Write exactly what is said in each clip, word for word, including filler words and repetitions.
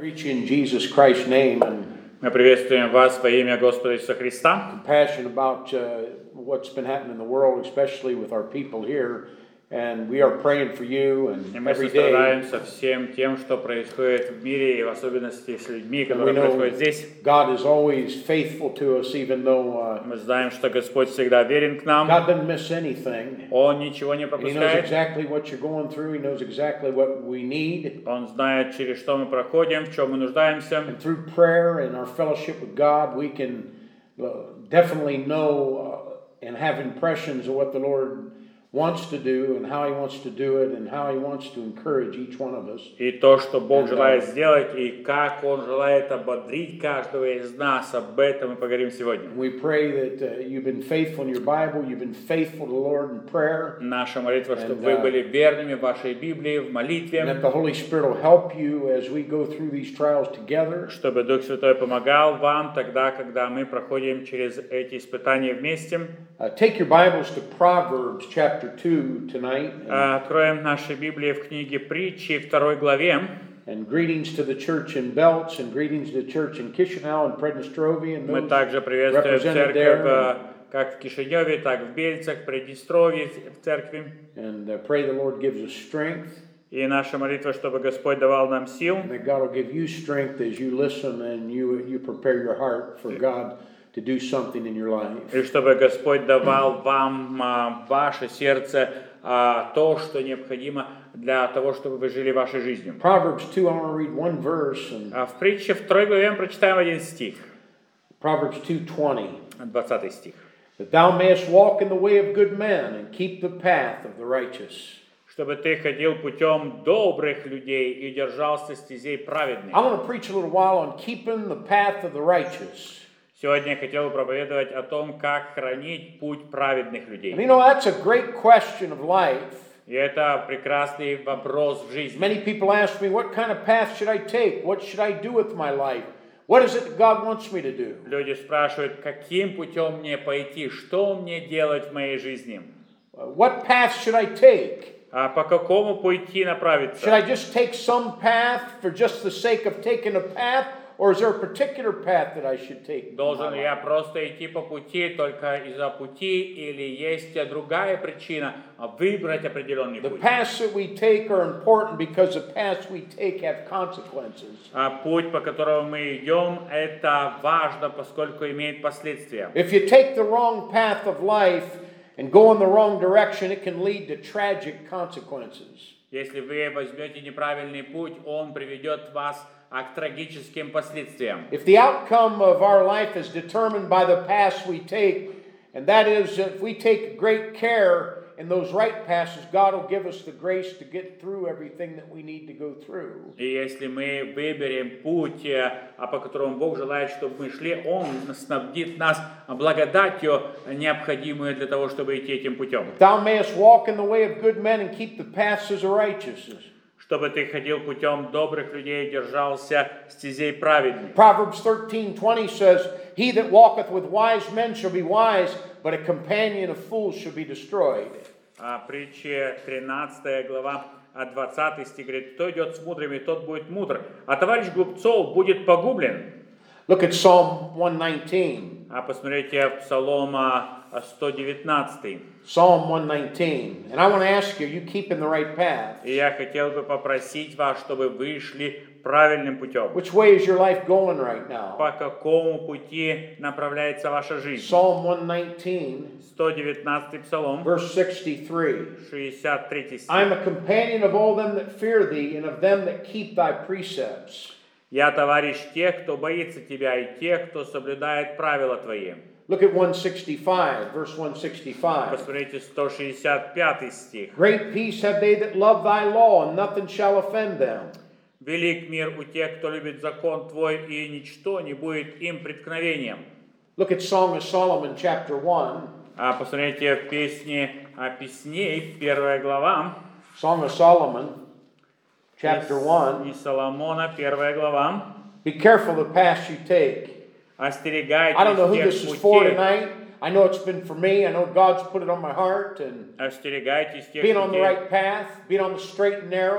Greet you in Jesus Christ's name and Мы приветствуем вас во имя Господа Иисуса Христа. compassion about uh, what's been happening in the world, especially with our people here. And we are praying for you and И мы every day. сострадаемся всем тем, что происходит в мире, и в особенности с людьми, And we которые know происходят здесь. God is always faithful to us, even though uh, Мы знаем, что Господь всегда верен к нам. God doesn't miss anything. Он ничего не And He knows пропускает. exactly what you're going through. He knows exactly what we need. Он знает, через что мы проходим, в чем мы нуждаемся. And through prayer and our fellowship with God, we can uh, definitely know uh, and have impressions of what the Lord wants to do and how He wants to do it and how He wants to encourage each one of us. И то, что Бог And, желает uh, сделать, и как Он желает ободрить каждого из нас, об этом мы поговорим сегодня. We pray that uh, you've been faithful in your Bible, you've been faithful to the Lord in prayer, Наша молитва, чтобы And, вы uh, были верными в вашей Библии, в and молитве, that the Holy Spirit will help you as we go through these trials together. чтобы Дух Святой помогал вам тогда, когда мы проходим через эти испытания вместе. Uh, take your Bibles to Proverbs chapter two tonight. And, А, Откроем наши Библии в книге Притчи, второй главе. and greetings to the church in Belts and greetings to the church in Chisinau and Prednestrovia and Мы those также приветствуем represented церковь there. э, как в Кишиневе, так в Бельцах, в Приднестровье в церкви. And uh, pray the Lord gives us strength И наша молитва, чтобы Господь давал нам сил, and that God will give you strength as you listen and you, you prepare your heart for God to do something in your life. и чтобы Господь давал вам а, ваше сердце а, то, что необходимо для того, чтобы вы жили вашей жизнью. Proverbs two, I want to read one verse, and А в Притче второй главе мы прочитаем один стих, Proverbs two twenty. двадцатый стих. That thou mayest walk in the way of good men and keep the path of the righteous. Чтобы ты ходил путем добрых людей и держался стезей праведных. I want to preach a little while on keeping the path of the righteous. Сегодня я хотел бы проповедовать о том, как хранить путь праведных людей. And you know, that's a great question of life. И это прекрасный вопрос в жизни. Many people ask me, what kind of path should I take? What should I do with my life? What is it that God wants me to do? Люди спрашивают, каким путем мне пойти, что мне делать в моей жизни, Uh, What path should I take? а по какому пути Should направиться. I just take some path for just the sake of taking a path? Or is there a particular path that I should take? in my Должен ли life? я просто идти по пути только из-за пути, или есть другая причина выбрать определенный The путь? paths that we take are important because the paths we take have consequences. А путь, по которому мы идем, это важно, поскольку имеет последствия. If you take the wrong path of life and go in the wrong direction, it can lead to tragic consequences. Если вы возьмете неправильный путь, он приведет вас а, к трагическим последствиям. If the outcome of our life is determined by the paths we take, and that is if we take great care in those right paths, God will give us the grace to get through everything that we need to go through. И если мы выберем путь, э, а по которому Бог желает, чтобы мы шли, Он снабдит нас благодатью, необходимую для того, чтобы идти этим путем. Thou mayest walk in the way of good men and keep the paths of righteousness. Чтобы ты ходил путем добрых людей и держался стезей праведных. Proverbs thirteen twenty says, He that walketh with wise men shall be wise, but a companion of fools shall be destroyed. А притча тринадцатая глава, а двадцатый стих говорит, кто идет с мудрыми, тот будет мудр, а товарищ глупцов будет погублен. Look at Psalm one nineteen. А посмотрите Псалома сто девятнадцать. Psalm one nineteen. And I want to ask you, are you keeping the right path? И я хотел бы попросить вас, чтобы вы шли правильным путем. Which way is your life going right now? По какому пути направляется ваша жизнь? Psalm one nineteen, сто девятнадцатый Псалом, verse sixty-three. шестьдесят третий стих. I am a companion of all them that fear thee, and of them that keep thy precepts. Я товарищ тех, кто боится тебя, и тех, кто соблюдает правила твои. Look at one sixty-five, verse one sixty-five. Посмотрите сто шестьдесят пятый стих. Great peace have they that love thy law, and nothing shall offend them. Велик мир у тех, кто любит закон твой, и ничто не будет им преткновением. Look at Song of Solomon, chapter one. А посмотрите в песне о песней, первая глава. Song of Solomon, chapter one. И Соломона, первая глава. Be careful the paths you take. Остерегайтесь I don't know who тех this is for путей. tonight. I know it's been for me. I know God's put it on my heart. And Остерегайтесь тех being on the путей. right path, being on the straight and narrow.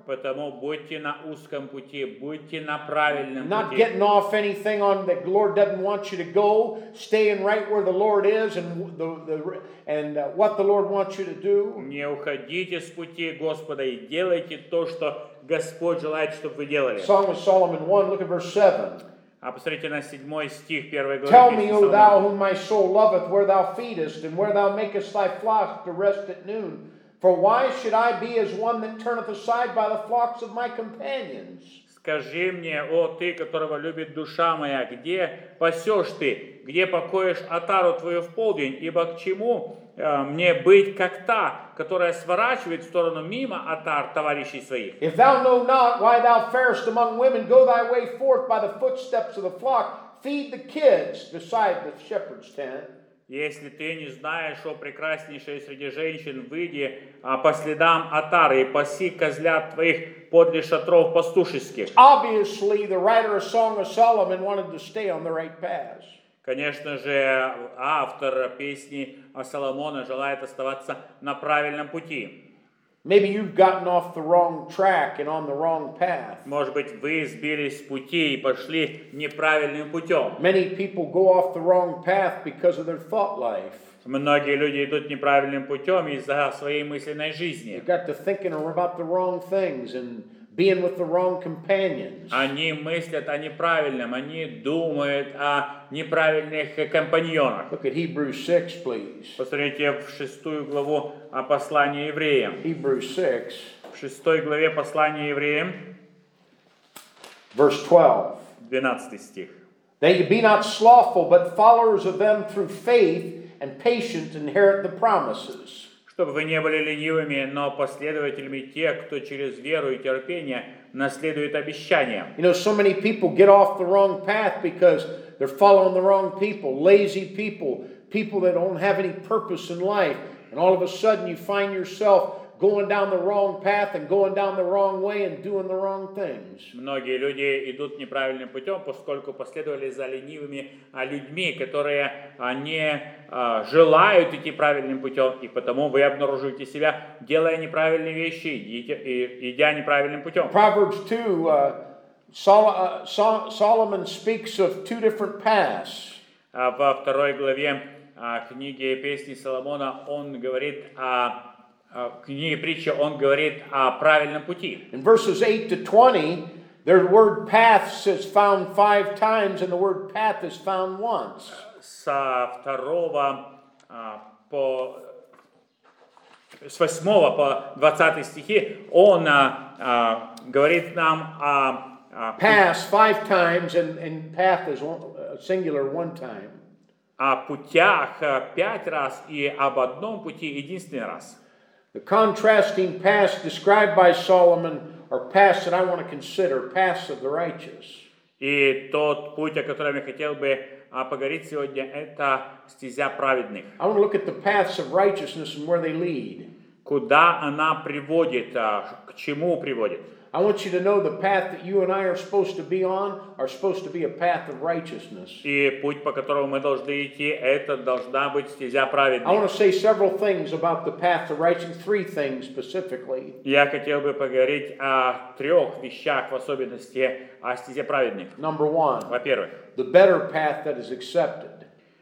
Потому будьте на узком пути, будьте на правильном not пути. getting off anything on that the Lord doesn't want you to go, staying right where the Lord is and the, the and uh, what the Lord wants you to do. Не уходите с пути Господа и делайте то, что Господь желает, чтобы вы делали. Song of Solomon one, look at verse seven. А посмотрите на седьмой стих первой главы. Tell песни me, O Соломона. thou whom my soul loveth, where thou feedest, and where thou makest thy flock to rest at noon. For why should I be as one that turneth aside by the flocks of my companions? Скажи мне, о ты, которого любит душа моя, где пасешь ты, где покоишь отару твою в полдень, ибо к чему э, мне быть как та, которая сворачивает в сторону мимо отар товарищей своих? If thou know not why thou farest among women, go thy way forth by the footsteps of the flock, feed the kids beside the shepherd's tent. Если ты не знаешь, о прекраснейшей среди женщин, выйди а, по следам отары и паси козлят твоих подле шатров пастушеских. Obviously, the writer of Song of Solomon wanted to stay on the right path. Конечно же, автор песни Соломона желает оставаться на правильном пути. Maybe you've gotten off the wrong track and on the wrong path. Может быть, вы сбились с пути и пошли неправильным путем. Many people go off the wrong path because of their thought life. Многие люди идут неправильным путем из-за своей мысленной жизни. They got to thinking about the wrong things and being with the wrong companions. Они мыслят о неправильном, они думают о неправильных компаньонах. Look at Hebrews six, please. Посмотрите в шестую главу о послании евреям. Hebrews six, В шестой главе послания евреям, verse twelve. двенадцатый стих. That you be not slothful, but followers of them through faith and patience inherit the promises. Чтобы вы не были ленивыми, но последователями тех, кто через веру и терпение наследует обещания. You know, so many people get off the wrong path because they're following the wrong people, lazy people, people that don't have any purpose in life. And all of a sudden you find yourself going down the wrong path and going down the wrong way and doing the wrong things. Многие люди идут неправильным путем, поскольку последовали за ленивыми а, людьми, которые а, не а, желают идти правильным путем, и потому вы обнаруживаете себя, делая неправильные вещи, идите, и, идя неправильным путем. Proverbs two, uh, Sol- uh, Sol- Solomon speaks of two different paths. А во второй главе а, книги «Песни Соломона» он говорит о В книге притчи он говорит о правильном пути. In verses eight to twenty, the word paths is found five times and the word path is found once. Со второго а, по с восьмого по двадцатый стихи он а, а, говорит нам о, о Paths five times and, and path is one, uh, singular one time. о путях пять раз и об одном пути единственный раз. The contrasting paths described by Solomon are paths that I want to consider, paths of the righteous. И тот путь, о котором я хотел бы а, поговорить сегодня, это стезя праведных. I want to look at the paths of righteousness and where they lead. Куда она приводит, а, к чему приводит. I want you to know the path that you and I are supposed to be on are supposed to be a path of righteousness. И путь, по которому мы должны идти, это должна быть стезя I праведных. want to say several things about the path of righteousness, three things specifically. Я хотел бы поговорить о трех вещах, в особенности о стезе праведных. Number one, Во-первых, the better path that is accepted.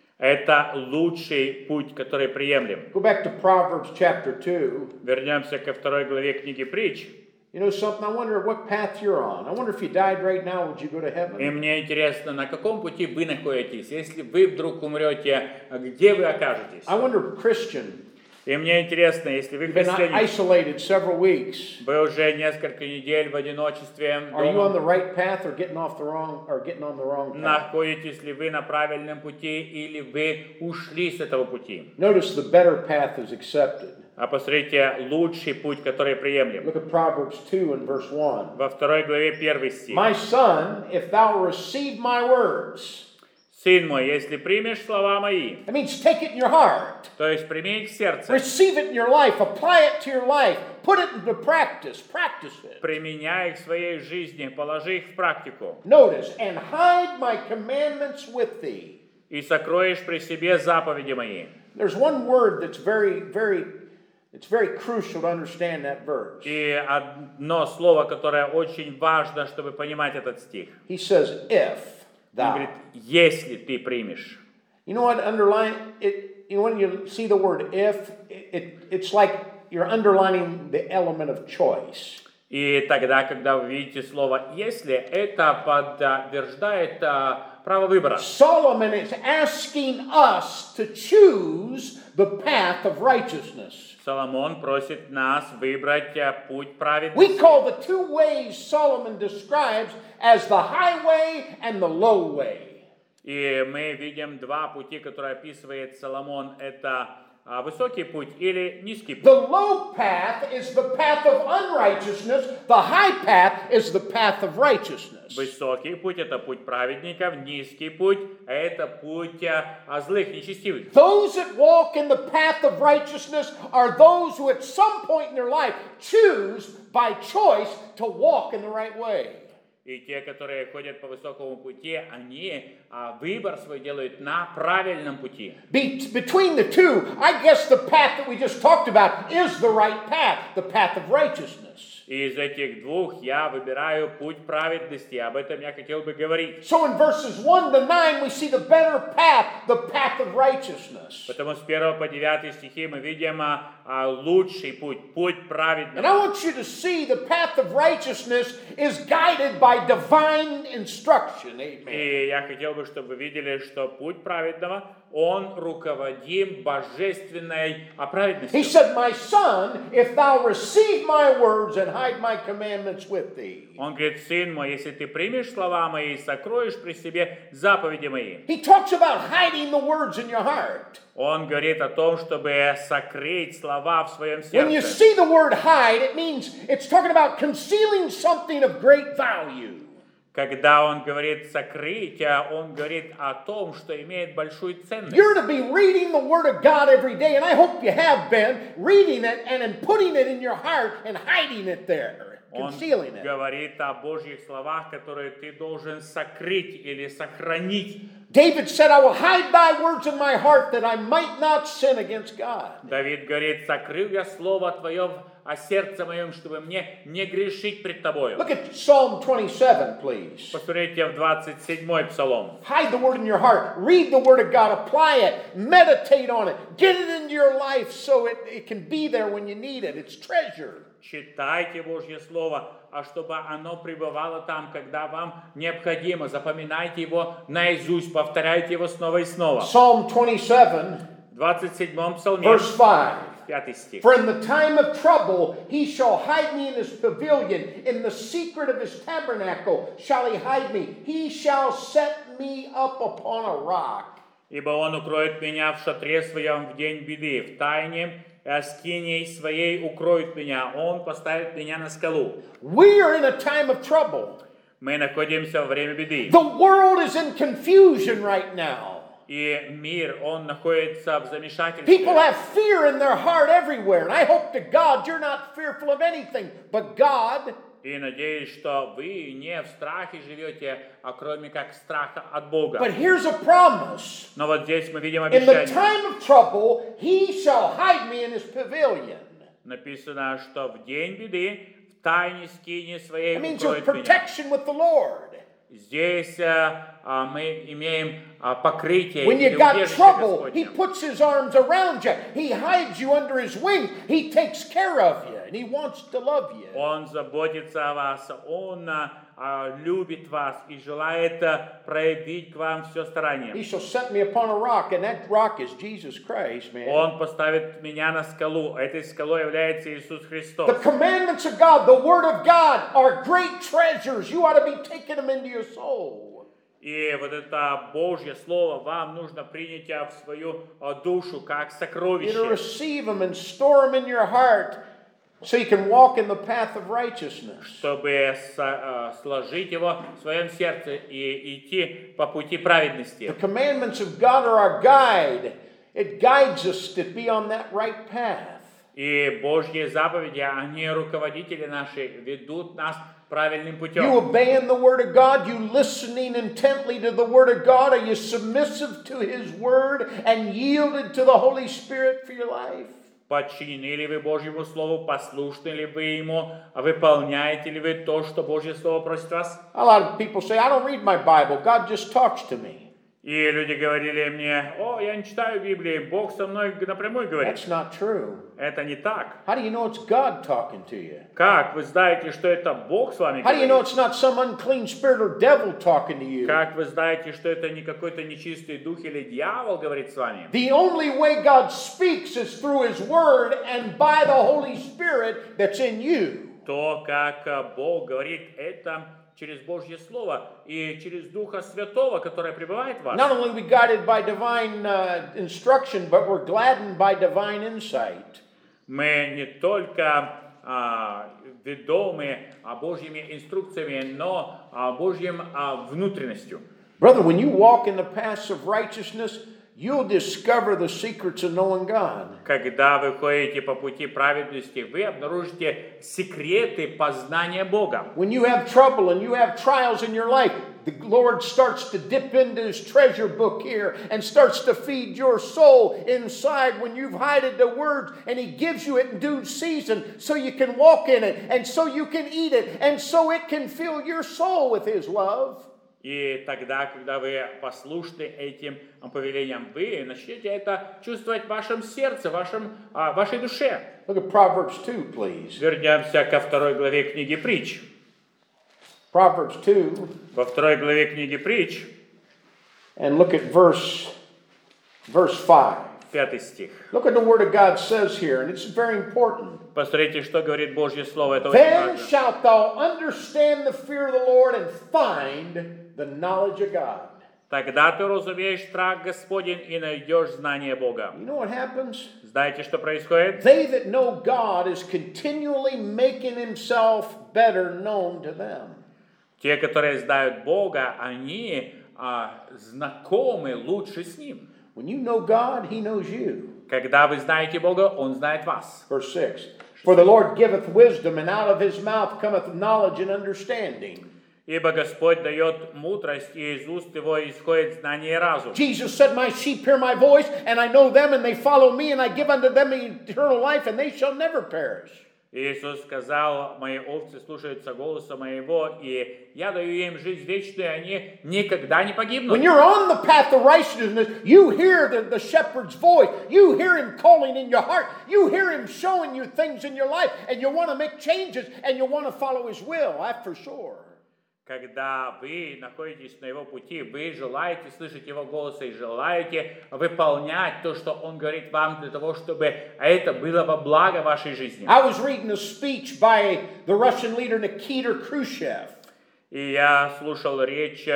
это лучший путь, который приемлем. Go back to Proverbs chapter two. Вернемся ко второй главе книги Притч. You know something? I wonder what path you're on. I wonder if you died right now, would you go to И heaven? мне интересно, на каком пути вы находитесь. Если вы вдруг умрете, где вы окажетесь? I wonder, Christian, И мне интересно, если вы you've been христианин, isolated several weeks. вы уже несколько недель в одиночестве Are you on дома, the right path or getting off the wrong or getting on the wrong path? находитесь ли вы на правильном пути или вы ушли с этого пути? Notice the better path is accepted. А посмотрите, лучший путь, который приемлем. Look at Proverbs two and verse one. Во второй главе первый стих. My son, if thou receive my words, Сын мой, если примешь слова мои, that means take it in your heart, то есть прими их в сердце, receive it in your life, apply it to your life, put it into practice, practice it. применяй их в своей жизни, положи их в практику. Notice, and hide my commandments with thee. И сокроешь при себе заповеди мои. There's one word that's very, very It's very crucial to understand that verse. И одно слово, которое очень важно, чтобы понимать этот стих. He says, if Он thou. говорит, если ты примешь. You know what underline it? You know when you see the word if, it, it it's like you're underlining the element of choice. И тогда, когда вы видите слово «если», это подтверждает а, право выбора. Solomon is asking us to choose the path of righteousness. Соломон просит нас выбрать а, путь We праведности. call the two ways Solomon describes as the highway and the low way. И мы видим два пути, которые описывает Соломон. Это а, высокий путь или низкий путь. The low path is the path of unrighteousness. The high path is the path of righteousness. Высокий путь – это путь праведников, низкий путь – это путь а, злых, нечестивых. Those that walk in the path of righteousness are those who at some point in their life choose by choice to walk in the right way. И те, которые ходят по высокому пути, они а, выбор свой делают на правильном пути. Be- between the two, I guess the path that we just talked about is the right path, the path of righteousness. И из этих двух я выбираю путь праведности. Об этом я хотел бы говорить. So in verses one to nine, we see the better path, the path of righteousness. Потому с первого по девятый стихи мы видим а, а, лучший путь, путь And I праведного. want you to see the path of righteousness is guided by divine instruction. Amen. И я хотел бы, чтобы вы видели, что путь праведного, он руководим божественной а, He праведностью. said, my son, if thou receive my words and hide my commandments with thee. Он говорит, сын мой, если ты примешь слова мои и сокроешь при себе заповеди мои. He talks about hiding the words in your heart. Он говорит о том, чтобы сокрыть слова в своем When you сердце. see the word hide, it means it's talking about concealing something of great value. Когда он говорит сокрыть, он говорит о том, что имеет большую ценность. You're to be reading the Word of God every day, and I hope you have been, reading it and then putting it in your heart and hiding it there, Он concealing it. говорит о Божьих словах, которые ты должен сокрыть или сохранить. David said, I will hide thy words in my heart that I might not sin against God. Давид говорит, сокрыл я слово твое о сердце моем, чтобы мне не грешить пред тобою. Look at Psalm twenty-seven, please. Посмотрите в двадцать седьмой псалом. Hide the Word in your heart. Read the Word of God. Apply it. Meditate on it. Get it into your life so it, it can be there when you need it. It's treasure. Читайте Божье Слово, а чтобы оно пребывало там, когда вам необходимо. Запоминайте его наизусть, повторяйте его снова и снова. Psalm twenty-seven, В двадцать седьмом псалме, verse five. пятый стих. For in the time of trouble he shall hide me in his pavilion. In the secret of his tabernacle shall he hide me. He shall set me up upon a rock. Ибо он укроет меня в шатре своем в день беды, в тайне скиней своей укроет меня, он поставит меня на скалу. We are in a time of trouble. Мы находимся во время беды. The world is in confusion right now. И мир, он находится в замешательстве. People have fear in their heart everywhere. And I hope to God you're not fearful of anything but God. И надеюсь, что вы не в страхе живете, а кроме как страха от Бога. But here's a promise. Но вот здесь мы видим In the обещание. time of trouble, he shall hide me in his pavilion. Написано, что в день беды в тайне скини своей That means your укроет меня. protection with the Lord. Здесь а, а, мы имеем а, покрытие When или you got убежище trouble, he Господне. puts his arms around you. He hides you under his wings. He takes care of you, and he wants to love you. Он заботится о вас, Он а, а, любит вас и желает а, проявить к вам все He старание. shall set me upon a rock, and that rock is Jesus Christ, man. Он поставит меня на скалу. Этой скалой является Иисус The Христос. commandments of God, the Word of God, are great treasures. You ought to be taking them into your soul. И вот это Божье Слово вам нужно принять а, в свою а, душу как You to сокровище, receive them and store them in your heart so you can walk in the path of righteousness. чтобы со- а, сложить его в своем сердце и идти по пути праведности. The commandments of God are our guide. It guides us to be on that right path. И Божьи заповеди, они руководители наши, ведут нас правильным You путем. obeying the Word of God, you listening intently to the Word of God, are you submissive to His Word and yielded to the Holy Spirit for your life? подчинены ли вы Божьему Слову, послушны ли вы Ему, выполняете ли вы то, что Божье Слово просит вас? A lot of people say, I don't read my Bible, God just talks to me. И люди говорили мне, о, я не читаю Библии, Бог со мной напрямую говорит. That's not true. Это не так. How do you know it's God talking to you? Как вы знаете, что это Бог с вами How do you know говорит? it's not some unclean spirit or devil talking to you? Как вы знаете, что это не какой-то нечистый дух или дьявол говорит с вами? The only way God speaks is through His Word and by the Holy Spirit that's in you. То, как э, Бог говорит, это через Божье Слово и через Духа Святого, который пребывает в вас. Not only are we guided by divine uh, instruction, but we're gladdened by divine insight. Мы не только а, ведомы а, Божьими инструкциями, но а, Божьим а, внутренностью. Brother, when you walk in the paths of righteousness, you'll discover the secrets of knowing God. Когда вы ходите по пути праведности, вы обнаружите секреты познания Бога. When you have trouble and you have trials in your life, the Lord starts to dip into His treasure book here and starts to feed your soul inside when you've hided the words, and He gives you it in due season so you can walk in it and so you can eat it and so it can fill your soul with His love. И тогда, когда вы послушны этим повелениям, вы начнете это чувствовать в вашем сердце, в вашем, а, вашей душе. Look at Proverbs two, please. Вернемся ко второй главе книги Притч. Proverbs two, Во второй главе книги Притч, and look at verse, verse five. пятый стих. Look at the Word of God says here, and it's very important. Посмотрите, что говорит Божье Слово. Это очень Then важно. shalt thou understand the fear of the Lord and find the knowledge of God. Тогда ты разумеешь страх Господень и найдешь знание Бога. You know what happens? Знаете, что происходит? They that know God is continually making Himself better known to them. Те, которые знают Бога, они а, знакомы лучше с Ним. When you know God, He knows you. Когда вы знаете Бога, Он знает вас. Verse six. For the Lord giveth wisdom, and out of His mouth cometh knowledge and understanding. Ибо Господь дает мудрость, и из уст Его исходит знание и разум. Jesus said, My sheep hear my voice, and I know them, and they follow me, and I give unto them eternal life, and they shall never perish. Иисус сказал, мои овцы слушаются голоса моего, и я даю им жизнь вечную, и они никогда не погибнут. When you're on the path of righteousness, you hear the, the shepherd's voice. You hear Him calling in your heart. You hear Him showing you things in your life, and you want to make changes, and you want to follow His will. That's for sure. Когда вы находитесь на Его пути, вы желаете слышать Его голос и желаете выполнять то, что Он говорит вам, для того, чтобы это было во благо вашей жизни. I was reading a speech by the Russian leader Nikita Khrushchev. И я слушал речь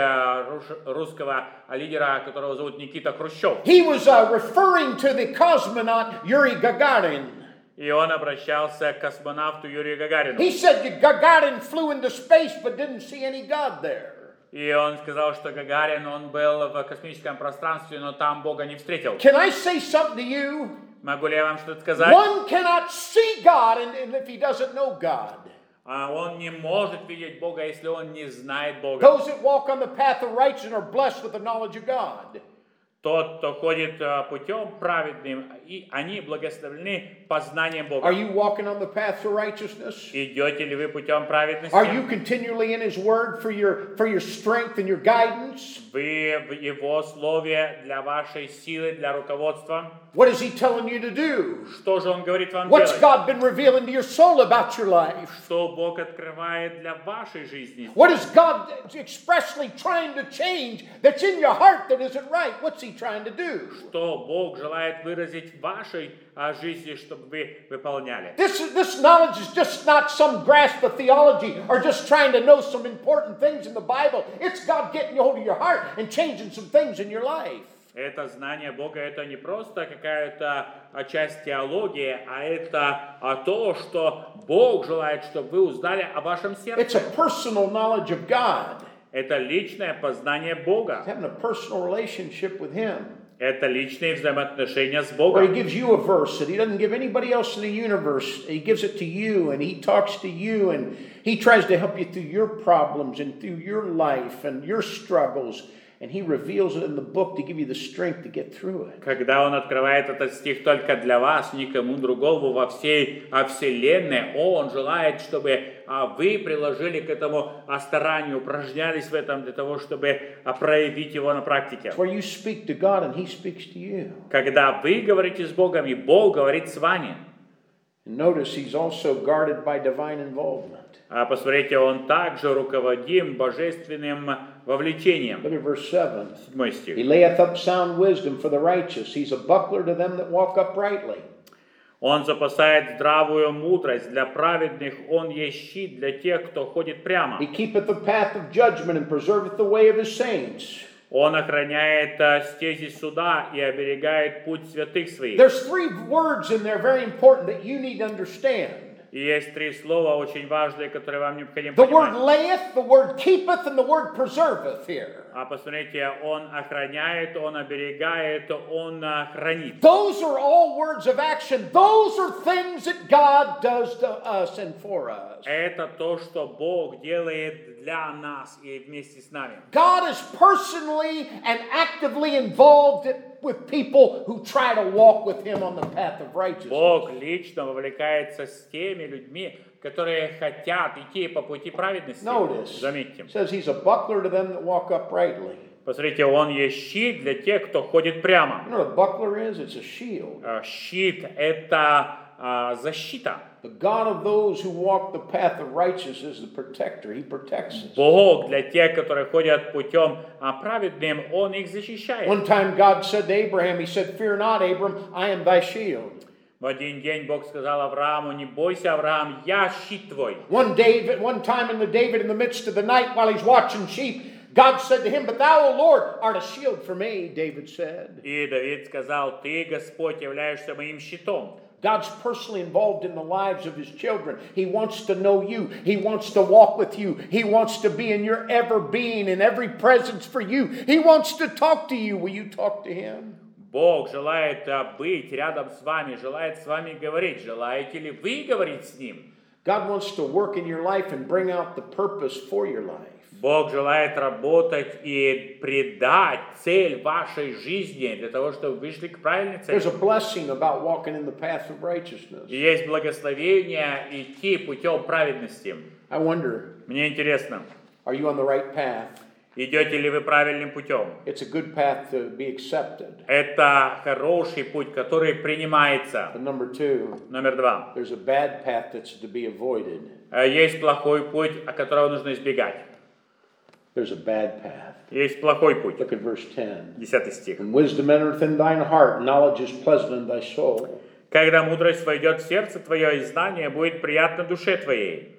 русского лидера, которого зовут Никита Хрущев. He was uh, referring to the cosmonaut Yuri Gagarin. И он обращался к космонавту Юрию Гагарину. He said Gagarin flew into space but didn't see any God there. И он сказал, что Гагарин, он был в космическом пространстве, но там Бога не встретил. Can I say something to you? Могу ли я вам что-то сказать? One cannot see God and, and if he doesn't know God. А он не может видеть Бога, если он не знает Бога. Those that walk on the path of righteousness are blessed with the knowledge of God. Тот, кто ходит путем праведным, и они благословлены познанием Бога. Are you walking on the path to righteousness? Идете ли вы путем праведности? Are you continually in His Word for your for your strength and your guidance? Вы в Его Слове для вашей силы, для руководства? What is He telling you to do? Что же Он говорит вам What's делать? God been revealing to your soul about your life? Что Бог открывает для вашей жизни? What is God expressly trying to change that's in your heart that isn't right? What's He trying to do? Что Бог желает выразить в вашей а, жизни, чтобы вы выполняли? This, this knowledge is just not some grasp of theology or just trying to know some important things in the Bible. It's God getting you hold of your heart and changing some things in your life. Это знание Бога, это не просто какая-то часть теологии, а это а, то, что Бог желает, чтобы вы узнали о вашем It's сердце. a personal knowledge of God. Это личное познание Бога. Having a personal relationship with Him. Это личные взаимоотношения с Where He Богом. gives you a verse that He doesn't give anybody else in the universe. He gives it to you and He talks to you and He tries to help you through your problems and through your life and your struggles. and he reveals it in the book to give you the strength to get through it. Когда Он открывает этот стих только для вас, никому другому во всей а, вселенной, Он желает, чтобы а, вы приложили к этому а, старанию, упражнялись в этом для того, чтобы а, проявить его на практике. It's where you speak to God and he speaks to you. Когда вы говорите с Богом, и Бог говорит с вами. And notice he's also guarded by divine involvement. А посмотрите, Он также руководим божественным вовлечением. Look at verse seven. Седьмой стих. He layeth up sound wisdom for the righteous. He's a buckler to them that walk uprightly. Он запасает здравую мудрость для праведных, Он есть щит для тех, кто ходит прямо. He keepeth the path of judgment and preserveth the way of his saints. Он охраняет а, стези суда и оберегает путь святых своих. There's three words in there very important that you need to understand. И есть три слова очень важные, которые вам необходимо The word понимать. layeth, the word keepeth, and the word preserveth here. А посмотрите, Он охраняет, Он оберегает, Он а, хранит. Those are all words of action. Those are things that God does to us and for us. Это то, что Бог делает для нас и вместе с нами. God is personally and actively involved with people who try to walk with Him on the path of righteousness. Бог лично вовлекается с теми людьми, которые хотят идти по пути праведности. Notice, Заметьте. it says He's a buckler to them that walk uprightly. Посмотрите, Он есть щит для тех, кто ходит прямо. You know what a buckler is? It's a shield. А, Щит – это а, защита. The God of those who walk the path of righteousness is the protector. He protects us. Бог для тех, которые ходят путем а, праведным, Он их защищает. One time God said to Abraham, He said, "Fear not, Abram, I am thy shield." В один день Бог сказал Аврааму: не бойся, Авраам, я щит твой. One David, one time in the David in the midst of the night while he's watching sheep, God said to him, "But thou, O Lord, art a shield for me," David said. И Давид сказал: ты, Господь, являешься моим щитом. God's personally involved in the lives of His children. He wants to know you. He wants to walk with you. He wants to be in your ever being, in every presence for you. He wants to talk to you. Will you talk to Him? Бог желает а, быть рядом с вами, желает с вами говорить. Желаете ли вы говорить с Ним? God wants to work in your life and bring out the purpose for your life. Бог желает работать и придать цель вашей жизни для того, чтобы вы шли к правильной цели. There's a blessing about walking in the path of righteousness. И есть благословение идти путем праведности. I wonder, Мне интересно, are you on the right path? идете ли вы правильным путем? It's a good path to be accepted. Это хороший путь, который принимается. But number two, Номер два. there's a bad path that's to be avoided. Есть плохой путь, которого нужно избегать. There's a bad path. Есть плохой путь. Look at verse ten. Десятый стих. When wisdom entereth in thine heart, knowledge is pleasant in thy soul. Когда мудрость войдет в сердце твое, и знание будет приятно душе твоей.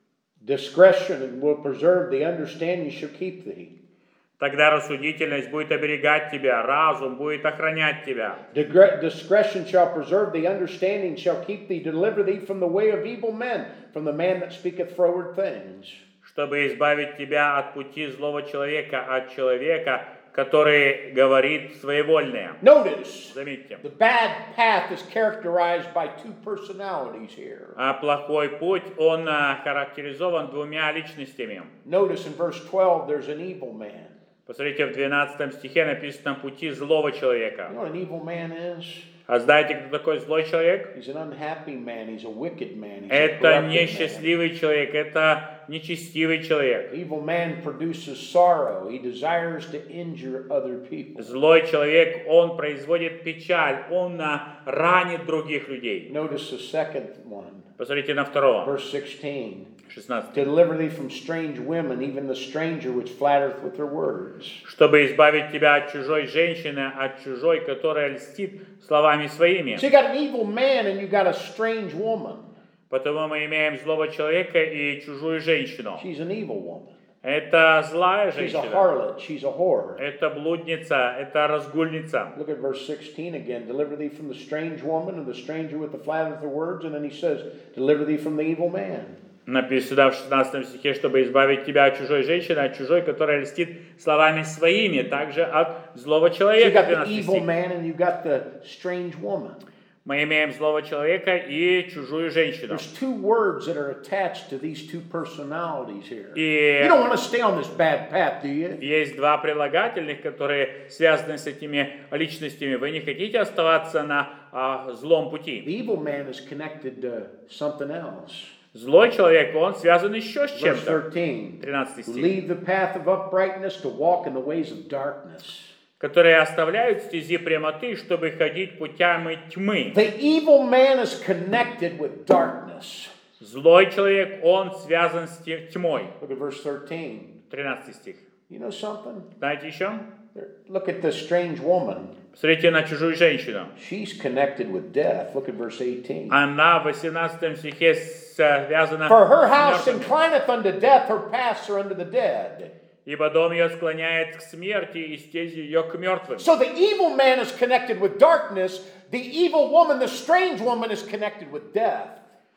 Discretion will preserve the understanding shall keep thee. Тогда рассудительность будет оберегать тебя, разум будет охранять тебя. Discretion shall preserve the understanding shall keep thee, deliver thee from the way of evil men, from the man that speaketh froward things. Чтобы избавить тебя от пути злого человека, от человека, который говорит своевольное. Notice, Заметьте. the bad path is characterized by two personalities here. А плохой путь, он а, характеризован двумя личностями. Notice in verse twelve there's an evil man. Посмотрите, в двенадцатом стихе написано «пути злого человека». You know what an evil man is? А знаете, кто такой злой человек? He's an unhappy man, he's a wicked man, he's a Это corrupted man. несчастливый человек, это нечестивый человек. Evil man produces sorrow. He desires to injure other people. Злой человек, он производит печаль, он а, ранит других людей. Notice the second one, Посмотрите на второго, verse sixteen. шестнадцатый. To deliver thee from strange women, even the stranger which flattereth with her words. Чтобы избавить тебя от чужой женщины, от чужой, которая льстит словами своими. So you got an evil man and you got a strange woman. Потому мы имеем злого человека и чужую женщину. She's an evil woman. Это злая She's a женщина. harlot. She's a whore. Это блудница, это разгульница. Look at verse sixteen again. Deliver thee from the strange woman and the stranger with the flattereth her words. And then he says, deliver thee from the evil man. Написано в шестнадцатом стихе, чтобы избавить тебя от чужой женщины, от чужой, которая льстит словами своими, также от злого So you человека. got the двенадцатый evil стих. man and you got the strange woman. Мы имеем злого человека и чужую женщину. There's two words that are attached to these two personalities here. И You don't want to stay on this bad path, do you? есть два прилагательных, которые связаны с этими личностями. Вы не хотите оставаться на а, злом пути. The evil man is connected to something else. Злой человек, он связан еще с Verse чем-то. thirteen. тринадцатый стих. Leave the path of uprightness to walk in the ways of darkness. Которые оставляют стези прямоты, чтобы ходить путями тьмы. The evil man is connected with darkness. Злой человек, он связан с тьмой. Look at verse thirteen. тринадцатый стих. You know something? Знаете еще? Look at this strange woman. Посмотрите на чужую женщину. She's connected with death. Look at verse eighteen. Она в восемнадцатом стихе связана For her с house мертвым. inclineth unto death, her paths are unto the dead. Ибо дом ее склоняет к смерти, и стези ее к мертвым. So the evil man is connected with darkness. The evil woman, the strange woman, is connected with death.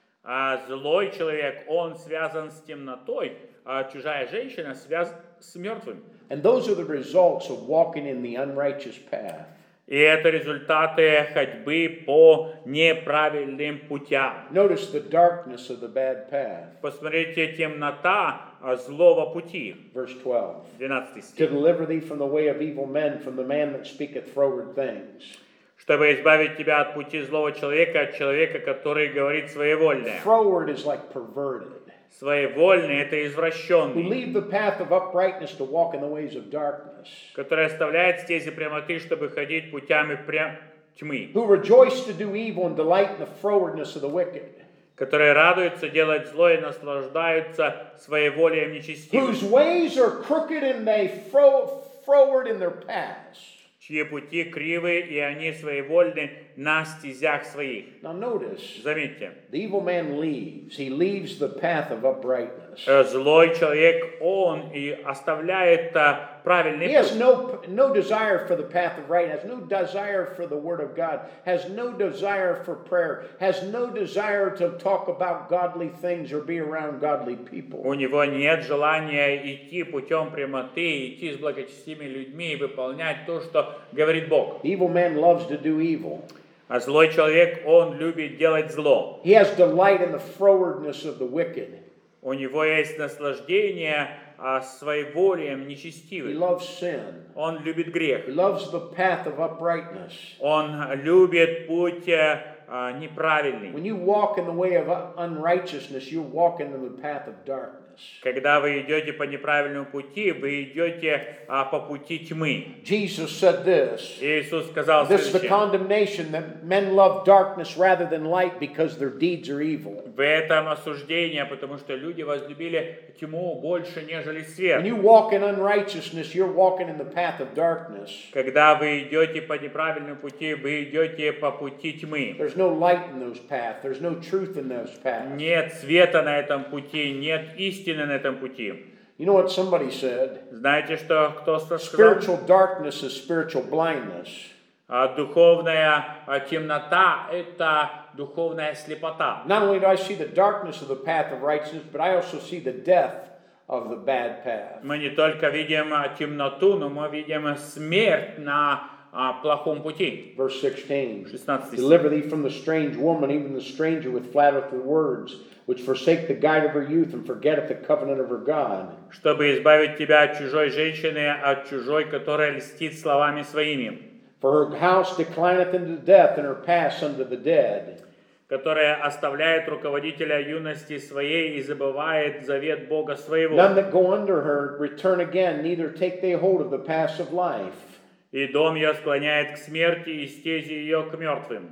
А злой человек, он связан с темнотой, а чужая женщина связана с мертвым. And those are the results of walking in the unrighteous path. И это результаты ходьбы по неправильным путям. Notice the darkness of the bad path. Посмотрите, темнота злого пути. Verse twelve. двенадцатый To стих. deliver thee from the way of evil men, from the man that speaketh froward things. Чтобы избавить тебя от пути злого человека, от человека, который говорит своевольное. Froward is like perverted. Своевольный — это Who извращенный, leave the path of uprightness to walk in the ways of darkness. который оставляет стези прямоты, чтобы ходить путями прям тьмы, Who rejoice to do evil and delight in the frowardness of the wicked. которые радуются делать зло и наслаждаются своеволием нечестивых, Whose ways are crooked and they fro- froward in their paths. чьи пути кривы, и они своевольны на стезях своих. Now notice, Заметьте, the evil man leaves. He leaves the path of uprightness. э, злой человек, он и оставляет а, правильный He has путь. no, no desire for the path of right, has no desire for the word of God, has no desire for prayer, has no desire to talk about godly things or be around godly people. У него нет желания идти путем прямоты, идти с благочестивыми людьми и выполнять то, что говорит Бог. The evil man loves to do evil. А злой человек, он любит делать зло. He has delight in the frowardness of the wicked. У него есть наслаждение а, своеволием He нечестивых. loves sin. Он любит грех. He loves the path of uprightness. Он любит путь э, а, неправильный. When you walk in the way of unrighteousness, you're walking in the path of darkness. Когда вы идете по неправильному пути, вы идете а, по пути тьмы. Jesus said this. Иисус сказал This is the следующее. condemnation that men love darkness rather than light because their deeds are evil. В этом осуждение, потому что люди возлюбили тьму больше, нежели When свет. you walk in unrighteousness, you're walking in the path of darkness. Когда вы идете по неправильному пути, вы идете по пути тьмы. There's no light in those paths. There's no truth in those paths. Нет света на этом пути, нет истины на этом пути. You know what somebody said? Знаете, что кто сказал? Spiritual darkness is spiritual blindness. А, Духовная а, темнота – это духовная слепота. Not only do I see the darkness of the path of righteousness, but I also see the death of the bad path. Мы не только видим а, темноту, но мы видим смерть на а, плохом пути. Verse sixteen. шестнадцатый стих. Deliver thee from the strange woman, even the stranger with flattereth words, which forsake the guide of her youth and forgetteth the covenant of her God. Чтобы избавить тебя от чужой женщины, от чужой, которая льстит словами своими, For her house declineth into death, and her paths unto the dead. которая оставляет руководителя юности своей и забывает завет Бога своего. None that go under her return again, neither take they hold of the paths of life. И дом ее склоняет к смерти, и стези ее к мертвым.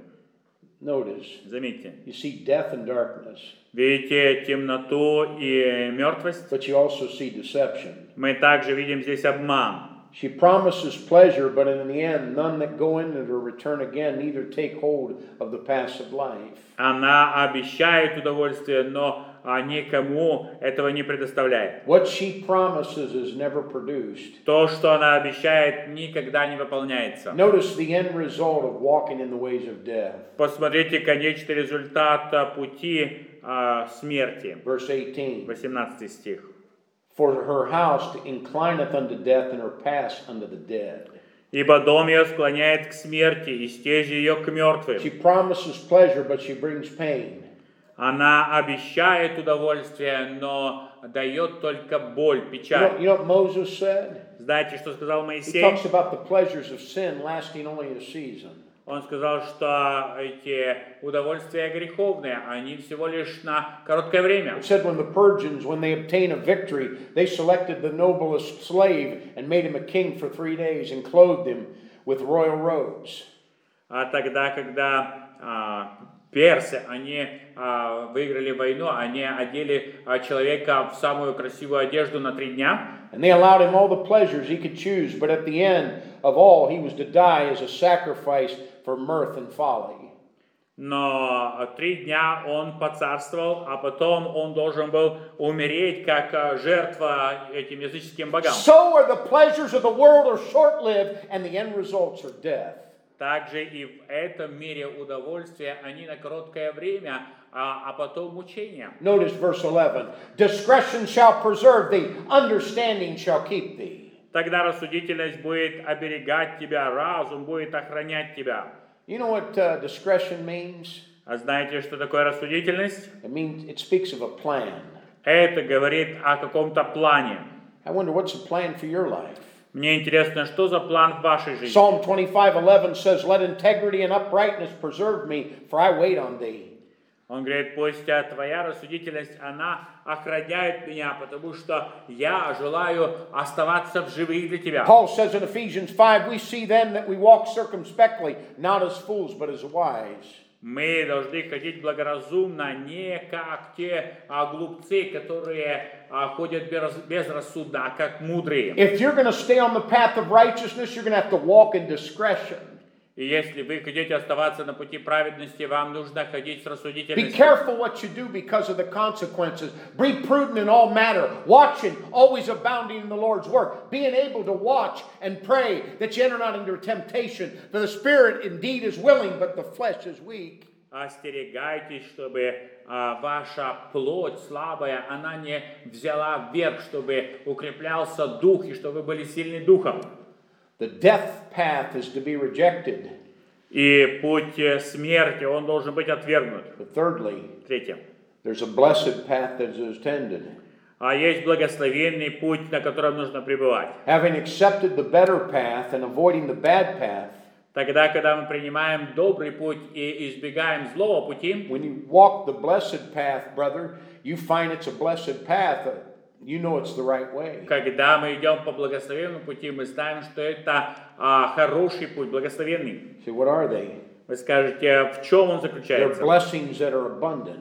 Notice, Заметьте, you see death and darkness, видите темноту и мертвость. but you also see deception. Мы также видим здесь обман. She promises pleasure, but in the end, none that go in it or return again, neither take hold of the paths of life. Она обещает удовольствие, но а, никому этого не предоставляет. What she promises is never produced. То, что она обещает, никогда не выполняется. Notice the end result of walking in the ways of death. Посмотрите конечный результат а, пути а, смерти. Verse eighteen. восемнадцатый стих. For her house inclineth unto death, and her paths unto the dead. Ибо дом ее склоняет к смерти, и стези ее к мертвым. She promises pleasure, but she brings pain. Она обещает удовольствие, но дает только боль, You know, печаль. you know what Moses said? Знаете, что сказал He Моисей? talks about the pleasures of sin lasting only a season. Он сказал, что эти удовольствия греховные, они всего лишь на короткое время. It said when the Persians, when they obtained a victory, they selected the noblest slave and made him a king for three days and clothed him with royal robes. А тогда, когда а, персы, они а, выиграли войну, они одели а, человека в самую красивую одежду на три дня. And they allowed him all the pleasures he could choose, but at the end of all, he was to die as a sacrifice for mirth and folly. Но три дня он поцарствовал, а потом он должен был умереть как а, жертва этим языческим богам. So are the pleasures of the world are short-lived, and the end results are death. Также и в этом мире удовольствия, они на короткое время, а, а потом мучения. Notice verse eleven. Discretion shall preserve thee, understanding shall keep thee. Тогда рассудительность будет оберегать тебя, разум будет охранять тебя. You know what uh, discretion means? А знаете, что такое рассудительность? It means it speaks of a plan. Это говорит о каком-то плане. I wonder what's the plan for your life? Мне интересно, что за план в вашей жизни? Psalm twenty-five eleven says, "Let integrity and uprightness preserve me, for I wait on thee." Он говорит, пусть твоя рассудительность, она охраняет меня, потому что я желаю оставаться в живых для тебя. Paul says in Ephesians five, "We see then that we walk circumspectly, not as fools, but as wise." Мы должны ходить благоразумно, не как те а, глупцы, которые а, ходят без, безрассудно, а как мудрые. If you're going to stay on the path of righteousness, you're going to have to walk in discretion. И если вы хотите оставаться на пути праведности, вам нужно ходить с Be рассудительностью. careful what you do because of the consequences. Be prudent in all matter, watching, always abounding in the Lord's work, being able to watch and pray that you enter not into temptation. For the spirit indeed is willing, but the flesh is weak. Остерегайтесь, чтобы а, ваша плоть слабая, она не взяла вверх, чтобы укреплялся дух и чтобы вы были сильны духом. The death path is to be rejected. И путь э, смерти, он должен быть отвергнут. But thirdly, Третье. there's a blessed path that is tended. А есть благословенный путь, на котором нужно пребывать. Having accepted the better path and avoiding the bad path, Тогда, когда мы принимаем добрый путь и избегаем злого пути, when you walk the blessed path, brother, you find it's a blessed path. You know it's the right way. когда мы идем по благословенному пути, мы знаем, что это а, хороший путь, благословенный. So what are they? Вы скажете, в чем он They're заключается? blessings that are abundant.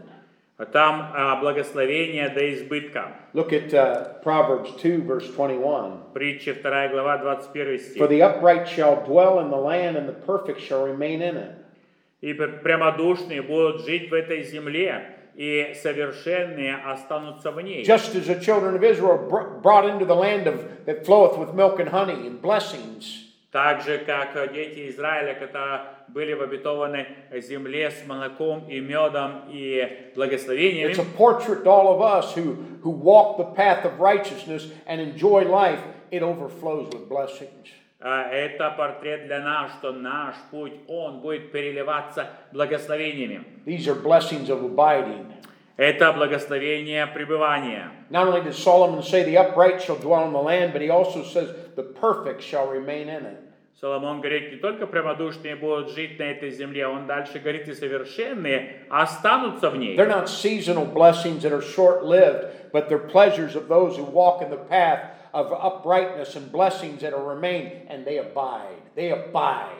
Там а, благословение до избытка. Look at uh, Proverbs two, verse twenty-one. Притча вторая глава, двадцать первый For стих. the upright shall dwell in the land, and the perfect shall remain in it. И прямодушные будут жить в этой земле, и совершенные останутся в ней. Just as the children of Israel br- brought into the land of that floweth with milk and honey and blessings. Так же, как дети Израиля, которые были в обетованной земле с молоком и медом и благословениями. It's a portrait to all of us who, who walk the path of righteousness and enjoy life. It overflows with blessings. Это портрет для нас, что наш путь, он будет переливаться благословениями. These are blessings of abiding. Это благословение пребывания. Not only does Solomon say the upright shall dwell in the land, but he also says the perfect shall remain in it. Соломон говорит, не только прямодушные будут жить на этой земле, он дальше говорит, и совершенные останутся в ней. They're not seasonal blessings that are short-lived, but they're pleasures of those who walk in the path of uprightness and blessings that will remain, and they abide. They abide.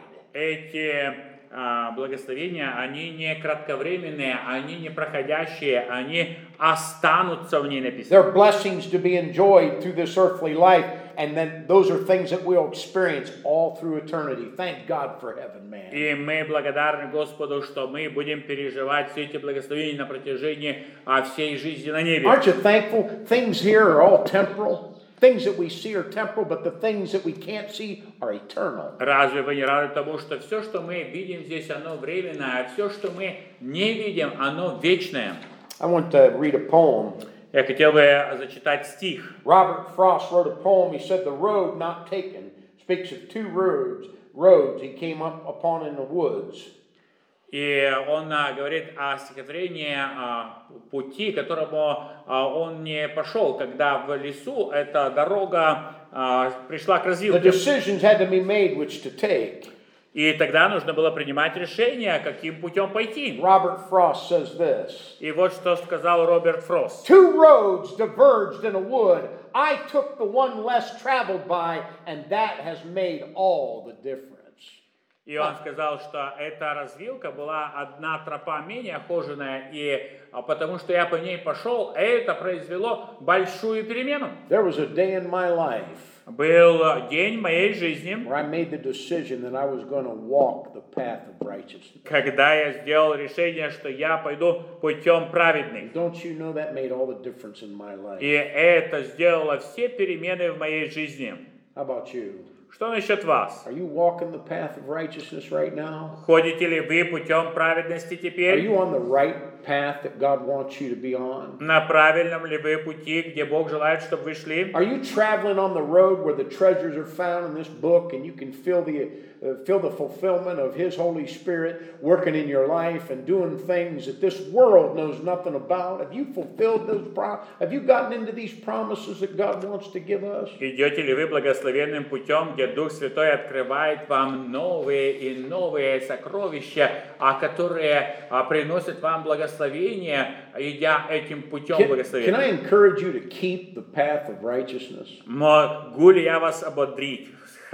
Эти а, благословения, они не кратковременные, они не проходящие, они останутся в ней написано. They're blessings to be enjoyed through this earthly life, and then those are things that we'll experience all through eternity. Thank God for heaven, man. И мы благодарны Господу, что мы будем переживать все эти благословения на протяжении а, всей жизни на небе. Aren't you thankful? Things here are all temporal. Things that we see are temporal, but the things that we can't see are eternal. Разве вы не рады тому, что все, что мы видим здесь, оно временное, а все, что мы не видим, оно вечное? I want to read a poem. Я хотел бы зачитать стих. Robert Frost wrote a poem. He said, "The road not taken is speaks of two roads, roads he came up upon in the woods. И он а, говорит о стихотворении а, пути, которому а, он не пошел, когда в лесу эта дорога а, пришла к The развилке. decisions had to be made which to take. И тогда нужно было принимать решение, каким путем пойти. Robert Frost says this. И вот что сказал Роберт Фрост. Two roads diverged in a wood. I took the one less traveled by, and that has made all the difference. И он сказал, что эта развилка была одна тропа менее охоженная, и а, потому что я по ней пошел, это произвело большую перемену. There was a day in my life Был день моей жизни, where I made the decision that I was going to walk the path of righteousness. когда я сделал решение, что я пойду путем праведным. Don't you know that made all the difference in my life? И это сделало все перемены в моей жизни. How about you? Что насчет вас? Are you walking the path of righteousness right now? Ходите ли вы путем праведности Are теперь? you on the right path that God wants you to be on? На правильном ли вы пути, где Бог желает, чтобы вы шли? Are you traveling on the road where the treasures are found in this book and you can feel the uh, feel the fulfillment of His Holy Spirit working in your life and doing things that this world knows nothing about? Have you fulfilled those prom- Have you gotten into these promises that God wants to give us? Идете ли вы благословенным путем, где Дух Святой открывает вам новые и новые сокровища, а которые а, приносят вам благословение, идя этим путем Can, can благословения? I encourage you to keep the path of righteousness? Могу ли я вас ободрить?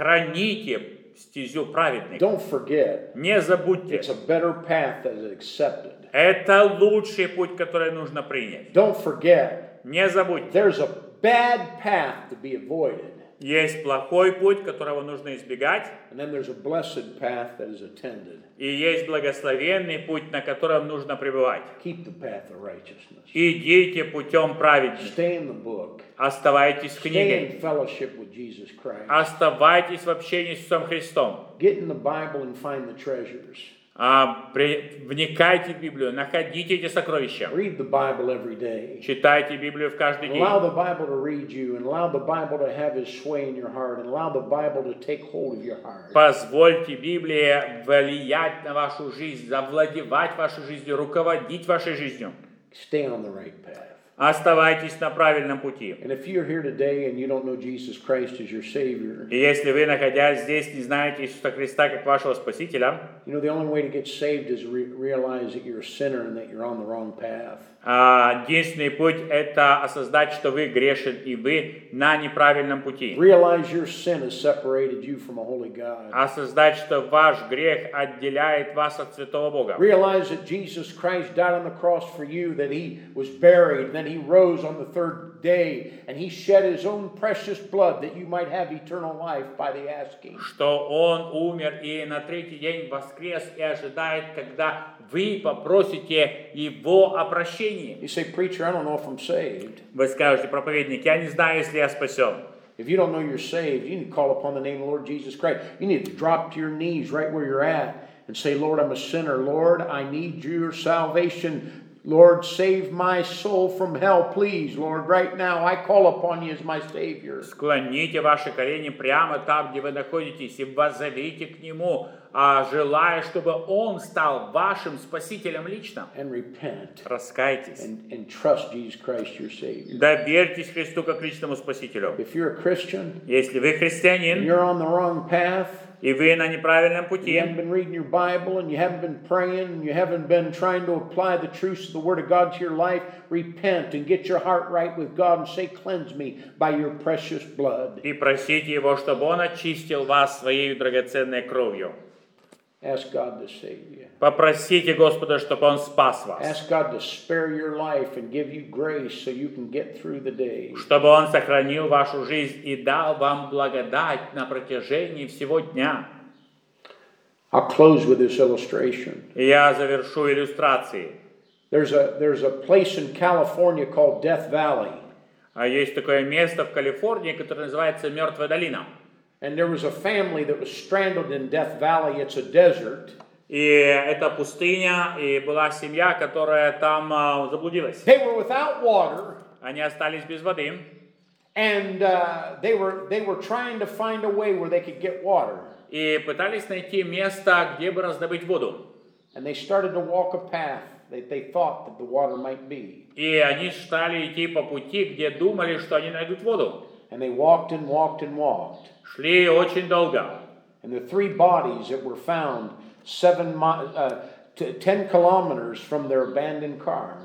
Храните стезю праведных. Don't forget, Не забудьте, it's a better path that is accepted. это лучший путь, который нужно принять. Don't forget, Не забудьте, there's a bad path to be avoided. есть плохой путь, которого нужно избегать, And then there's a blessed path that is attended. и есть благословенный путь, на котором нужно пребывать. Keep the path of righteousness. Идите путем праведности. Stay in the book. Оставайтесь в Stay книге. in fellowship with Jesus Christ. Оставайтесь в общении с Иисусом Христом. Get in the Bible and find the treasures. А, при- вникайте в Библию, находите эти сокровища. Read the Bible every day. Читайте Библию в каждый день. Allow the Bible to read you and allow the Bible to have His sway in your heart and allow the Bible to take hold of your heart. Позвольте Библии влиять на вашу жизнь, завладевать вашей жизнью, руководить вашей жизнью. Stay on the right path. Оставайтесь на правильном пути. And if you're here today and you don't know Jesus Christ as your Savior, И если вы, находясь здесь, не знаете Иисуса Христа как вашего Спасителя, you know the only way to get saved is re- realize that you're a sinner and that you're on the wrong path. а, единственный путь – это осознать, что вы грешен и вы на неправильном пути. Realize your sin has separated you from a holy God. Осознать, что ваш грех отделяет вас от святого Бога. Realize that Jesus Christ died on the cross for you, that He was buried, and then He rose on the third day, and He shed His own precious blood that you might have eternal life by the asking. Что Он умер и на третий день воскрес и ожидает, когда вы попросите Его о прощении. You say, preacher, I don't know if I'm saved. Вы скажете, проповедник, я не знаю, если я спасен. If you don't know you're saved, you need to call upon the name of the Lord Jesus Christ. You need to drop to your knees right where you're at and say, Lord, I'm a sinner. Lord, I need your salvation. Lord, save my soul from hell, please. Lord, right now I call upon you as my Savior. Склоните ваши колени прямо там, где вы находитесь, и воззовите к Нему, а желая, чтобы Он стал вашим Спасителем лично. And repent Раскайтесь. and, and trust Jesus Christ, your Savior. Доверьтесь Христу как личному Спасителю. If you're a Christian Если вы and христианин, you're on the wrong path, и вы на неправильном you пути, haven't been reading your Bible and you haven't been praying and you haven't been trying to apply the truths of the Word of God to your life, repent and get your heart right with God and say, cleanse me by your precious blood. и просите Его, чтобы Он очистил вас Своей драгоценной кровью. Ask God to save you. Попросите Господа, чтобы Он спас вас. Ask God to spare your life and give you grace so you can get through the day. Чтобы Он сохранил вашу жизнь и дал вам благодать на протяжении всего дня. I'll close with this illustration. И я завершу иллюстрацией. There's a, there's a place in California called Death Valley. А есть такое место в Калифорнии, которое называется Мертвая долина. And there was a family that was stranded in Death Valley. It's a desert. И это пустыня, и была семья, которая там а, заблудилась. They were without water. Они остались без воды. and uh, they were they were trying to find a way where they could get water. И пытались найти место, где бы раздобыть воду. And they started to walk a path that they thought that the water might be. И они стали идти по пути, где думали, что они найдут воду. And they walked and walked and walked. Шли очень долго. And the three bodies that were found seven mi- uh, t- ten kilometers from their abandoned car.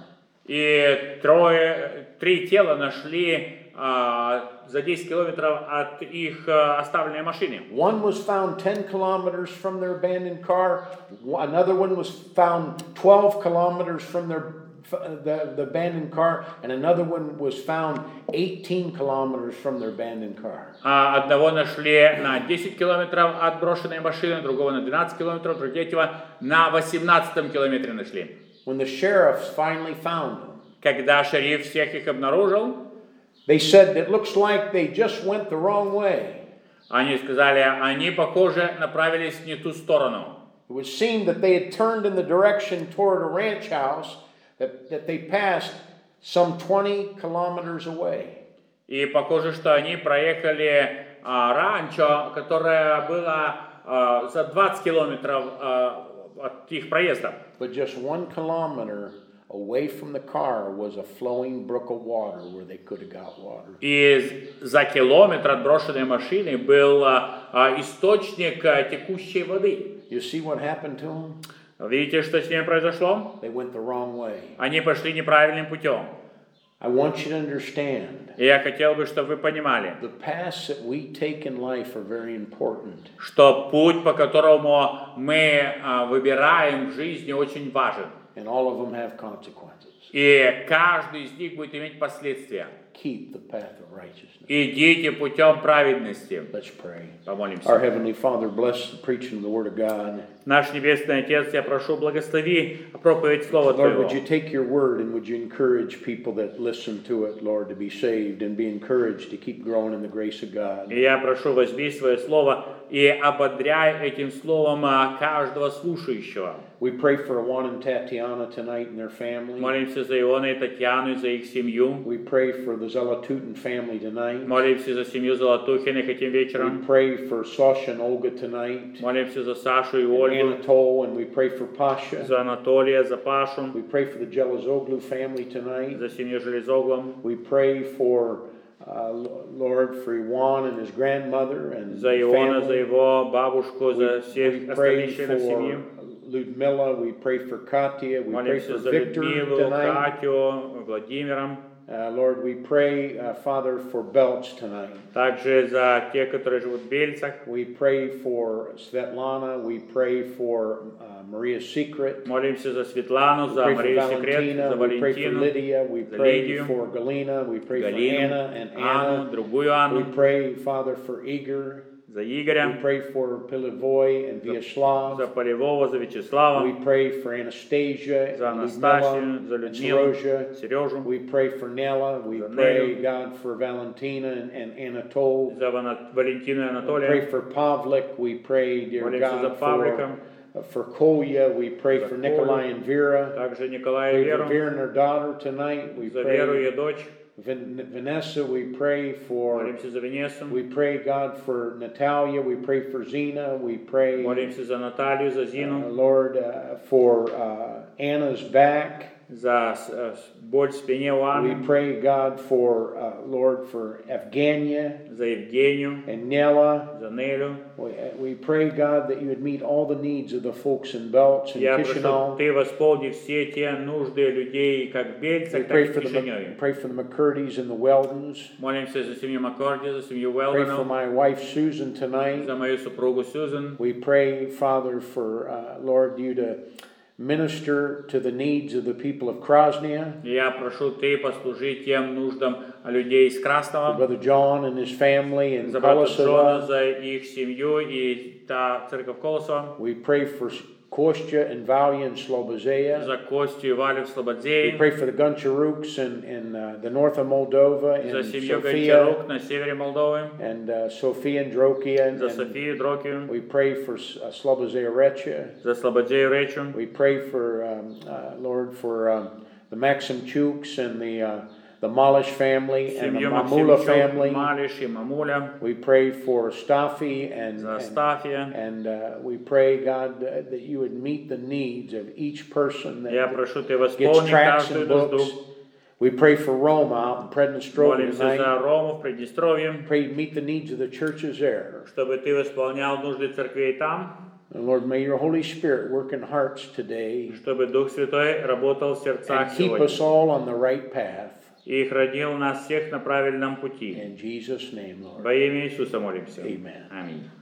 И трое, три тела нашли а, за десять километров от их а, оставленной машины. One was found ten kilometers from their abandoned car. Another one was found twelve kilometers from their the, the abandoned car, and another one was found eighteen kilometers from their abandoned car. А одного нашли на десять километров от брошенной машины, другого на двенадцать километров, третьего на восемнадцатом километре нашли. When the sheriffs finally found them, Когда шериф всех их обнаружил, they said it looks like they just went the wrong way. они сказали, они, похоже, направились в не ту сторону. It would seem that they had turned in the direction toward a ranch house that, that they passed some twenty kilometers away. И похоже, что они проехали а, ранчо, которое было а, за двадцать километров а, от их проезда. But just one kilometer away from the car was a flowing brook of water where they could have got water. И за километр от брошенной машины был а, а, источник а, текущей воды. You see what happened to them? Видите, что с ними произошло? They went the wrong way. Они пошли неправильным путем. I want you to understand. И я хотел бы, чтобы вы понимали, The paths that we take in life are very important. что путь, по которому мы а, выбираем в жизни, очень важен. And all of them have consequences. И каждый из них будет иметь последствия. Keep the path of righteousness. Идите путем праведности. Let's pray. Помолимся. Our Heavenly Father, bless the preaching of the Word of God. Наш Небесный Отец, я прошу, благослови проповедь Слова Lord, would Твоего. you take your Word and would you encourage people that listen to it, Lord, to be saved and be encouraged to keep growing in the grace of God. И я прошу, возьми свое Слово и ободряй этим Словом каждого слушающего. We pray for Juan and Tatiana tonight and their family. Молимся за Иона и Татьяну, и за их семью. We pray for the Zalatutin family tonight. Молимся за семью Золотухиных этим We вечером. pray for Sasha and Olga tonight. Молимся за Сашу и And Ольгу, Anatole, and we pray for Pasha. за Анатолия, за Пашу, We pray for the Jelazoglu family tonight. за семью Железоглом, We pray for, uh, Lord, for Juan and his grandmother and за Иона, за family. его бабушку, за We, всех we остальных pray членов семьи. for Ludmilla. We pray for Katya. We pray for Молимся за Victor Людмилу, tonight. Катю, Владимиром. Uh, Lord, we pray, uh, Father, for Belch tonight. Также за тех, которые живут в Бельцах. We pray for Svetlana. We pray for uh, Maria's Secret. Молимся за Светлану, We за pray for Марию Секрет, Valentina. за We pray for Валентину, Lydia. We за pray Лидию, for Galina. We pray for Галину, Anna and Анну, Anna. другую We Анну, pray, Father, for Igor. за We Игоря, pray for Pilivoy and за Vyacheslav. Полевого, за Вячеслава, We pray for Anastasia за and Анастасию, за Ludmilla and Людмилу, Saroja. Сережу, We pray for Nella. We За pray, Нелю. God, for Valentina and, and Anatole. за Вана- Валентину и We pray Анатолия. for Pavlik. We pray, dear Молимся за God, Павлика, for, for Kolya. We pray За for Колю. Nikolai and Vera. также Николая и Pray for Веру, Vera and her daughter tonight. We за Веру и pray ее дочь. Vin- Vanessa. We pray for. Молимся за Венесу, We pray, God, for Natalia. We pray for Zena. We pray, молимся за Наталью, за uh, Зину, Lord, uh, for uh, Anna's back. за с- э, с- боль в спине у We Анны, pray, God, for, uh, Lord, for Evgenia за Евгению, and Nella. за Нелю. We, uh, we pray, God, that you would meet all the needs of the folks in Belch and Я прошу, Chisinau. Ты восполни все те нужды людей, как в We Бельцах, так pray и в for the Кишиневе. pray for the McCurdy's and the Weldons. Молимся за семью Маккорди, за семью Pray for Уэлдонов, my wife Susan tonight. за мою супругу Сьюзен. We pray, Father, for uh, Lord, you to minister to the needs of the people of Krasnia. И я прошу Ты послужить тем нуждам людей из For Красного, Brother John and his family in за брата Джона, Kolosova. за их семью и та церковь Колосова, We pray for Kostya and Valia and Slobozea. за Костю и Валю в We Слободзее, pray for the Goncharuks in, in uh, the north of Moldova, за and семью Sofia, Гончарук на севере Молдовы, and uh, Sophia and Drokia. And, за and Софию Дрокию, we pray for uh, Slobozea Recha. за Слободзею Речу, We pray for, um, uh, Lord, for um, the Maxim Chuks and the, uh, the Malish family and the семью Mamula Максимчук, family. Малиш и Мамуля, We pray for Stafi and, за and, Стафия. and uh, we pray, God, uh, that you would meet the needs of each person that Я прошу Ты gets восполни tracts каждую and books. нужду. We pray for Roma out in Prednestroga Молимся за tonight. Рому в Приднестровье, Pray to meet the needs of the churches there. чтобы Ты восполнял нужды церквей там, And Lord, may your Holy Spirit work in hearts today чтобы Дух Святой работал в сердцах and keep сегодня us all on the right path. и хранил нас всех на правильном пути. In Jesus' name, Lord. Во имя Иисуса молимся. Amen. Аминь.